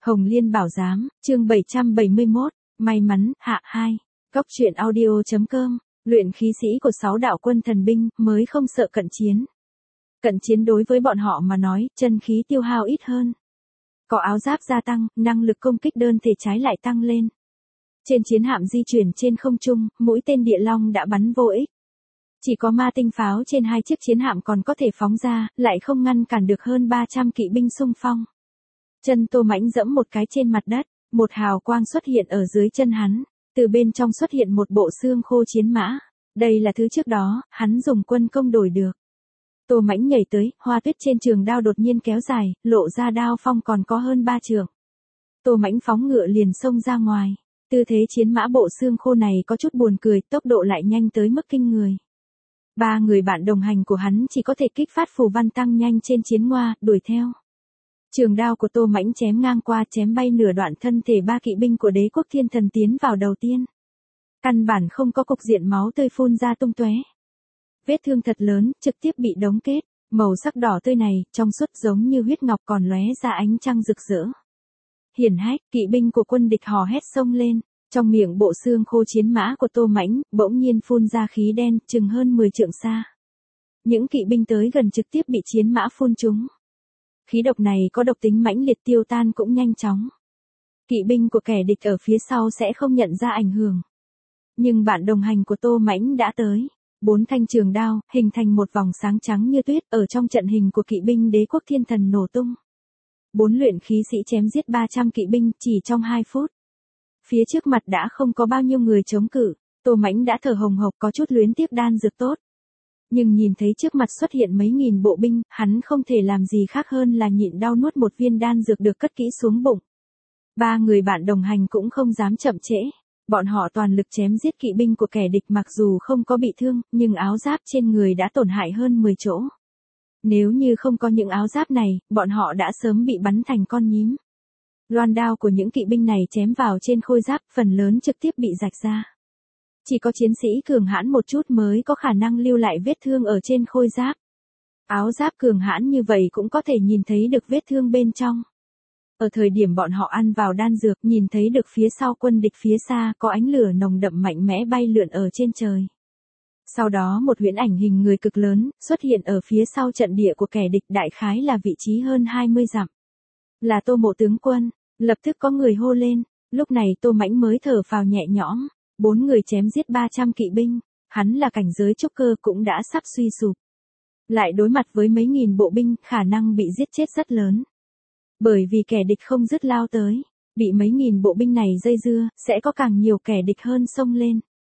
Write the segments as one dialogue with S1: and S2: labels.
S1: Hồng Liên Bảo Giám, chương 771, may mắn, hạ 2. Góc truyện audio.com, luyện khí sĩ của 6 đạo quân thần binh, mới không sợ cận chiến. Cận chiến đối với bọn họ mà nói, chân khí tiêu hao ít hơn. Có áo giáp gia tăng, năng lực công kích đơn thể trái lại tăng lên. Trên chiến hạm di chuyển trên không trung, mũi tên địa long đã bắn vô ích. Chỉ có ma tinh pháo trên 2 chiếc chiến hạm còn có thể phóng ra, lại không ngăn cản được hơn 300 kỵ binh xung phong. Chân Tô Mãnh dẫm một cái trên mặt đất, một hào quang xuất hiện ở dưới chân hắn, từ bên trong xuất hiện một bộ xương khô chiến mã. Đây là thứ trước đó, hắn dùng quân công đổi được. Tô Mãnh nhảy tới, hoa tuyết trên trường đao đột nhiên kéo dài, lộ ra đao phong còn có hơn 3 trượng. Tô Mãnh phóng ngựa liền xông ra ngoài. Tư thế chiến mã bộ xương khô này có chút buồn cười, tốc độ lại nhanh tới mức kinh người. 3 người bạn đồng hành của hắn chỉ có thể kích phát phù văn tăng nhanh trên chiến ngoa, đuổi theo. Trường đao của Tô Mãnh chém ngang qua, chém bay nửa đoạn thân thể 3 kỵ binh của Đế quốc Thiên Thần tiến vào đầu tiên. Căn bản không có cục diện máu tươi phun ra tung tóe. Vết thương thật lớn, trực tiếp bị đóng kết, màu sắc đỏ tươi này, trong suốt giống như huyết ngọc còn lóe ra ánh trăng rực rỡ. Hiển hách, kỵ binh của quân địch hò hét xông lên, trong miệng bộ xương khô chiến mã của Tô Mãnh, bỗng nhiên phun ra khí đen, chừng hơn 10 trượng xa. Những kỵ binh tới gần trực tiếp bị chiến mã phun trúng. Khí độc này có độc tính mãnh liệt, tiêu tan cũng nhanh chóng. Kỵ binh của kẻ địch ở phía sau sẽ không nhận ra ảnh hưởng. Nhưng bạn đồng hành của Tô Mãnh đã tới. 4 thanh trường đao, hình thành một vòng sáng trắng như tuyết, ở trong trận hình của kỵ binh Đế quốc Thiên Thần nổ tung. 4 luyện khí sĩ chém giết 300 kỵ binh chỉ trong 2 phút. Phía trước mặt đã không có bao nhiêu người chống cự, Tô Mãnh đã thở hồng hộc, có chút luyến tiếc đan dược tốt. Nhưng nhìn thấy trước mặt xuất hiện mấy nghìn bộ binh, hắn không thể làm gì khác hơn là nhịn đau nuốt một viên đan dược được cất kỹ xuống bụng. 3 người bạn đồng hành cũng không dám chậm trễ. Bọn họ toàn lực chém giết kỵ binh của kẻ địch, mặc dù không có bị thương, nhưng áo giáp trên người đã tổn hại hơn 10 chỗ. Nếu như không có những áo giáp này, bọn họ đã sớm bị bắn thành con nhím. Loan đao của những kỵ binh này chém vào trên khôi giáp, phần lớn trực tiếp bị rạch ra. Chỉ có chiến sĩ cường hãn một chút mới có khả năng lưu lại vết thương ở trên khôi giáp. Áo giáp cường hãn như vậy cũng có thể nhìn thấy được vết thương bên trong. Ở thời điểm bọn họ ăn vào đan dược, nhìn thấy được phía sau quân địch phía xa có ánh lửa nồng đậm mạnh mẽ bay lượn ở trên trời. Sau đó một huyễn ảnh hình người cực lớn xuất hiện ở phía sau trận địa của kẻ địch, đại khái là vị trí hơn 20 dặm. Là Tô Mộ tướng quân. Lập tức có người hô lên. Lúc này Tô Mãnh mới thở phào nhẹ nhõm. 4 người chém giết 300 kỵ binh, hắn là cảnh giới trúc cơ cũng đã sắp suy sụp. Lại đối mặt với mấy nghìn bộ binh, khả năng bị giết chết rất lớn. Bởi vì kẻ địch không dứt lao tới, bị mấy nghìn bộ binh này dây dưa, sẽ có càng nhiều kẻ địch hơn xông lên.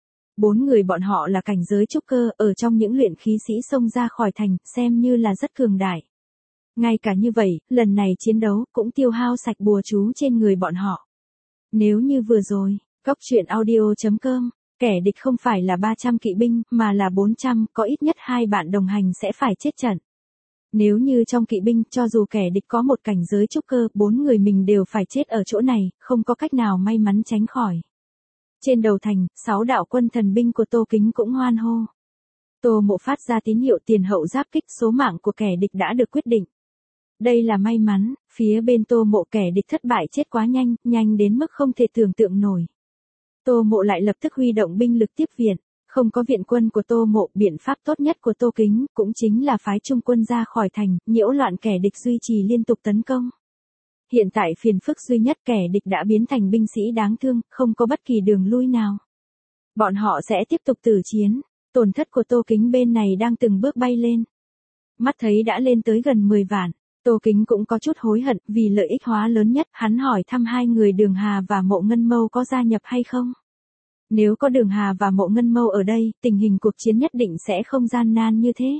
S1: 4 người bọn họ là cảnh giới trúc cơ, ở trong những luyện khí sĩ xông ra khỏi thành, xem như là rất cường đại. Ngay cả như vậy, lần này chiến đấu cũng tiêu hao sạch bùa chú trên người bọn họ. Nếu như vừa rồi, Góc truyện audio.com, kẻ địch không phải là 300 kỵ binh, mà là 400, có ít nhất 2 bạn đồng hành sẽ phải chết trận. Nếu như trong kỵ binh, cho dù kẻ địch có một cảnh giới trúc cơ, 4 người mình đều phải chết ở chỗ này, không có cách nào may mắn tránh khỏi. Trên đầu thành, 6 đạo quân thần binh của Tô Kính cũng hoan hô. Tô Mộ phát ra tín hiệu tiền hậu giáp kích, số mạng của kẻ địch đã được quyết định. Đây là may mắn, phía bên Tô Mộ kẻ địch thất bại chết quá nhanh, nhanh đến mức không thể tưởng tượng nổi. Tô Mộ lại lập tức huy động binh lực tiếp viện, không có viện quân của Tô Mộ, biện pháp tốt nhất của Tô Kính cũng chính là phái trung quân ra khỏi thành, nhiễu loạn kẻ địch duy trì liên tục tấn công. Hiện tại phiền phức duy nhất, kẻ địch đã biến thành binh sĩ đáng thương, không có bất kỳ đường lui nào. Bọn họ sẽ tiếp tục tử chiến, tổn thất của Tô Kính bên này đang từng bước bay lên. Mắt thấy đã lên tới gần 10 vạn. Tô Kính cũng có chút hối hận, vì lợi ích hóa lớn nhất, hắn hỏi thăm 2 người Đường Hà và Mộ Ngân Mâu có gia nhập hay không. Nếu có Đường Hà và Mộ Ngân Mâu ở đây, tình hình cuộc chiến nhất định sẽ không gian nan như thế.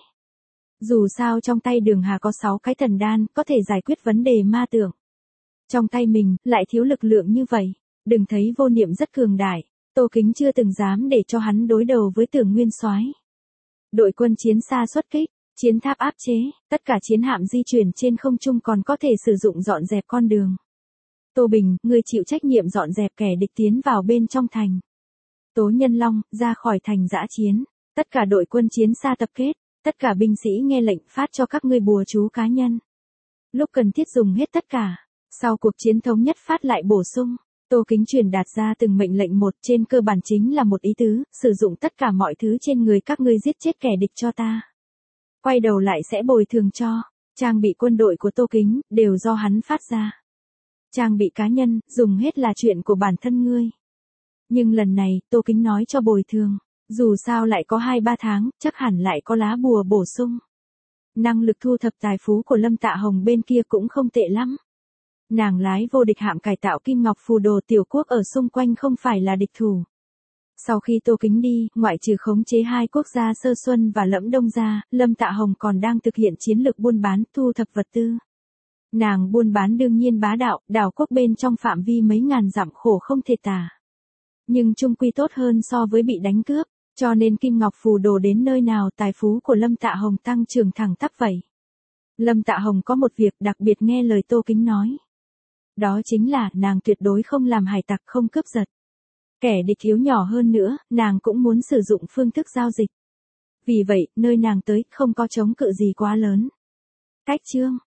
S1: Dù sao trong tay Đường Hà có 6 cái thần đan, có thể giải quyết vấn đề ma tưởng. Trong tay mình, lại thiếu lực lượng như vậy. Đừng thấy Vô Niệm rất cường đại, Tô Kính chưa từng dám để cho hắn đối đầu với Tưởng Nguyên Soái. Đội quân chiến xa xuất kích. Chiến tháp áp chế, tất cả chiến hạm di chuyển trên không trung còn có thể sử dụng dọn dẹp con đường. Tô Bình, ngươi chịu trách nhiệm dọn dẹp kẻ địch tiến vào bên trong thành. Tố Nhân Long, ra khỏi thành dã chiến. Tất cả đội quân chiến xa tập kết, tất cả binh sĩ nghe lệnh phát cho các ngươi bùa chú cá nhân. Lúc cần thiết dùng hết tất cả. Sau cuộc chiến thống nhất phát lại bổ sung, Tô Kính truyền đạt ra từng mệnh lệnh một, trên cơ bản chính là một ý tứ, sử dụng tất cả mọi thứ trên người các ngươi giết chết kẻ địch cho ta. Quay đầu lại sẽ bồi thường cho, trang bị quân đội của Tô Kính, đều do hắn phát ra. Trang bị cá nhân, dùng hết là chuyện của bản thân ngươi. Nhưng lần này, Tô Kính nói cho bồi thường, dù sao lại có 2-3 tháng, chắc hẳn lại có lá bùa bổ sung. Năng lực thu thập tài phú của Lâm Tạ Hồng bên kia cũng không tệ lắm. Nàng lái vô địch hạm cải tạo Kim Ngọc Phù Đồ tiểu quốc ở xung quanh không phải là địch thủ. Sau khi Tô Kính đi, ngoại trừ khống chế 2 quốc gia Sơ Xuân và Lẫm Đông ra, Lâm Tạ Hồng còn đang thực hiện chiến lược buôn bán, thu thập vật tư. Nàng buôn bán đương nhiên bá đạo, đảo quốc bên trong phạm vi mấy ngàn dặm khổ không thể tả. Nhưng chung quy tốt hơn so với bị đánh cướp, cho nên Kim Ngọc Phù Đồ đến nơi nào tài phú của Lâm Tạ Hồng tăng trưởng thẳng tắp vậy. Lâm Tạ Hồng có một việc đặc biệt nghe lời Tô Kính nói. Đó chính là nàng tuyệt đối không làm hải tặc, không cướp giật. Kẻ địch yếu nhỏ hơn nữa, nàng cũng muốn sử dụng phương thức giao dịch. Vì vậy, nơi nàng tới không có chống cự gì quá lớn. Cách chương